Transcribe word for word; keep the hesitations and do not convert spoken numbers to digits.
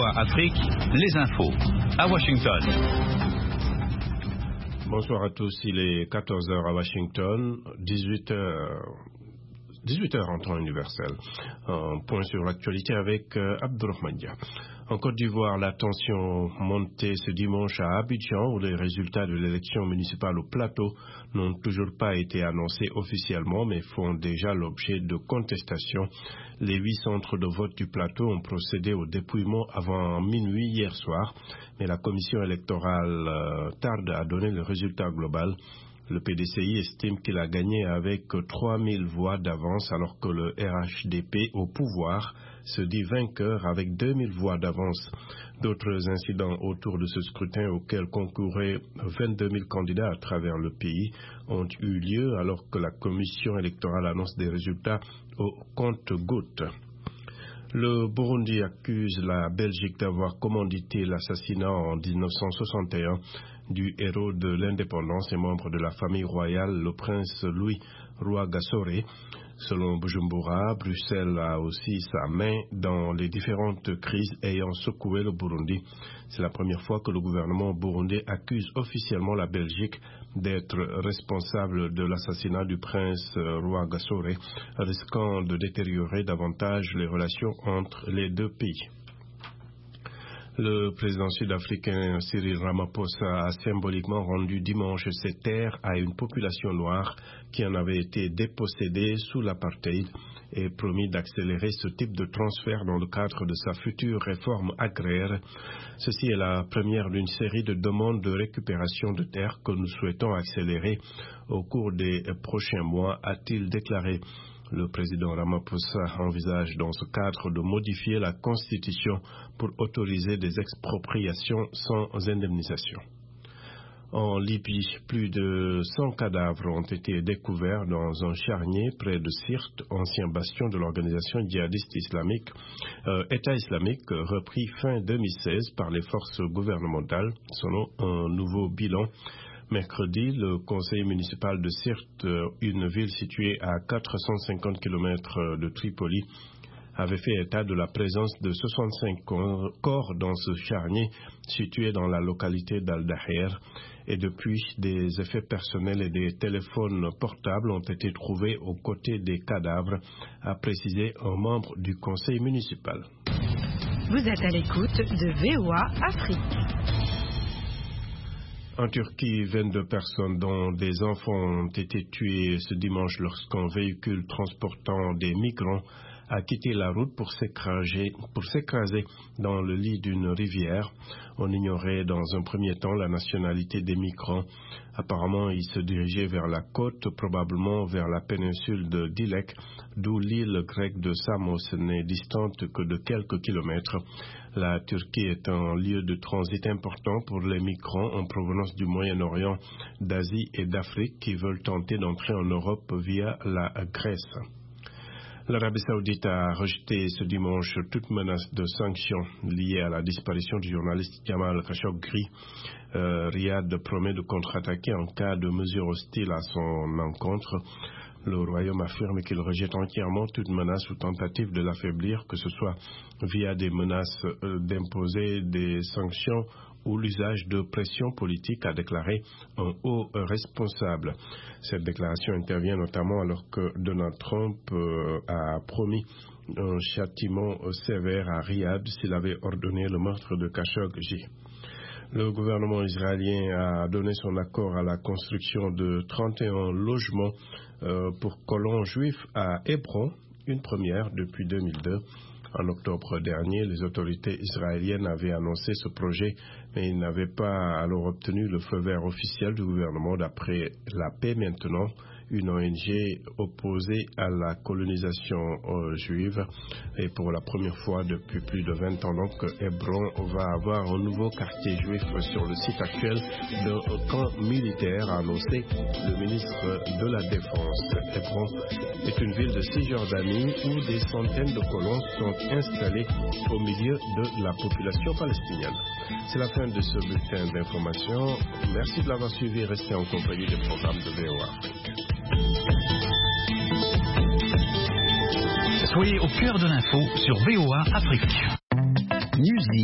A Afrique, les infos, à Washington. Bonsoir à tous, il est quatorze heures à Washington, dix-huit heures, dix-huit heures en temps universel. Un point sur l'actualité avec euh, Abdurrahman Dia. En Côte d'Ivoire, la tension montée ce dimanche à Abidjan où les résultats de l'élection municipale au Plateau n'ont toujours pas été annoncés officiellement mais font déjà l'objet de contestations. Les huit centres de vote du Plateau ont procédé au dépouillement avant minuit hier soir, mais la commission électorale euh, tarde à donner le résultat global. Le P D C I estime qu'il a gagné avec trois mille voix d'avance alors que le R H D P au pouvoir se dit vainqueur avec deux mille voix d'avance. D'autres incidents autour de ce scrutin auquel concouraient vingt-deux mille candidats à travers le pays ont eu lieu alors que la commission électorale annonce des résultats au compte-gouttes. Le Burundi accuse la Belgique d'avoir commandité l'assassinat en mille neuf cent soixante et un du héros de l'indépendance et membre de la famille royale, le prince Louis Rwagasore. Selon Bujumbura, Bruxelles a aussi sa main dans les différentes crises ayant secoué le Burundi. C'est la première fois que le gouvernement burundais accuse officiellement la Belgique d'être responsable de l'assassinat du prince Rwagasore, risquant de détériorer davantage les relations entre les deux pays. Le président sud-africain Cyril Ramaphosa a symboliquement rendu dimanche ses terres à une population noire qui en avait été dépossédée sous l'apartheid et promis d'accélérer ce type de transfert dans le cadre de sa future réforme agraire. Ceci est la première d'une série de demandes de récupération de terres que nous souhaitons accélérer au cours des prochains mois, a-t-il déclaré. Le président Ramaphosa envisage dans ce cadre de modifier la Constitution pour autoriser des expropriations sans indemnisation. En Libye, plus de cent cadavres ont été découverts dans un charnier près de Sirte, ancien bastion de l'organisation djihadiste islamique, euh, État islamique, repris fin deux mille seize par les forces gouvernementales, selon un nouveau bilan. Mercredi, le conseil municipal de Sirte, une ville située à quatre cent cinquante kilomètres de Tripoli, avait fait état de la présence de soixante-cinq corps dans ce charnier situé dans la localité d'Al-Daher. Et depuis, des effets personnels et des téléphones portables ont été trouvés aux côtés des cadavres, a précisé un membre du conseil municipal. Vous êtes à l'écoute de V O A Afrique. En Turquie, vingt-deux personnes, dont des enfants, ont été tuées ce dimanche lorsqu'un véhicule transportant des migrants a quitté la route pour s'écraser, pour s'écraser dans le lit d'une rivière. On ignorait dans un premier temps la nationalité des migrants. Apparemment, ils se dirigeaient vers la côte, probablement vers la péninsule de Dilek, d'où l'île grecque de Samos n'est distante que de quelques kilomètres. La Turquie est un lieu de transit important pour les migrants en provenance du Moyen-Orient, d'Asie et d'Afrique qui veulent tenter d'entrer en Europe via la Grèce. L'Arabie saoudite a rejeté ce dimanche toute menace de sanctions liée à la disparition du journaliste Jamal Khashoggi. Euh, Riyad promet de contre-attaquer en cas de mesures hostiles à son encontre. Le Royaume affirme qu'il rejette entièrement toute menace ou tentative de l'affaiblir, que ce soit via des menaces euh, d'imposer des sanctions ou l'usage de pression politique, a déclaré un haut responsable. Cette déclaration intervient notamment alors que Donald Trump euh, a promis un châtiment sévère à Riyad s'il avait ordonné le meurtre de Khashoggi. Le gouvernement israélien a donné son accord à la construction de trente et un logements euh, pour colons juifs à Hébron, une première depuis deux mille deux. En octobre dernier, les autorités israéliennes avaient annoncé ce projet, mais ils n'avaient pas alors obtenu le feu vert officiel du gouvernement. D'après La Paix Maintenant, une O N G opposée à la colonisation euh, juive. Et pour la première fois depuis plus de vingt ans, donc, Hébron va avoir un nouveau quartier juif sur le site actuel d'un camp militaire, a annoncé le ministre de la Défense. Hébron est une ville de Cisjordanie où des centaines de colons sont installés au milieu de la population palestinienne. C'est la fin de ce bulletin d'information. Merci de l'avoir suivi. Restez en compagnie des programmes de V O A Afrique. Soyez au cœur de l'info sur V O A Afrique. Musique.